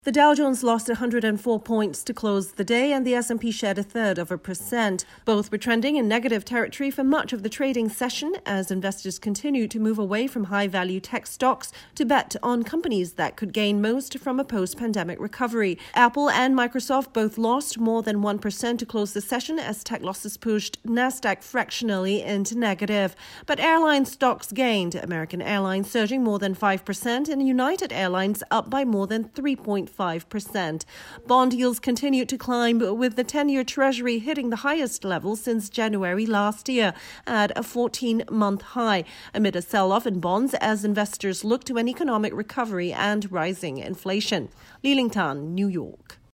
The Dow Jones lost 104 points to close the day, and the S&P shed 0.33%. Both were trending in negative territory for much of the trading session as investors continued to move away from high-value tech stocks to bet on companies that could gain most from a post-pandemic recovery. Apple and Microsoft both lost more than 1% to close the session as tech losses pushed Nasdaq fractionally into negative. But airline stocks gained, American Airlines surging more than 5% and United Airlines up by more than 3.5%. Bond yields continued to climb, with the 10-year Treasury hitting the highest level since January last year at a 14-month high, amid a sell-off in bonds as investors look to an economic recovery and rising inflation. Li Lingtan, New York.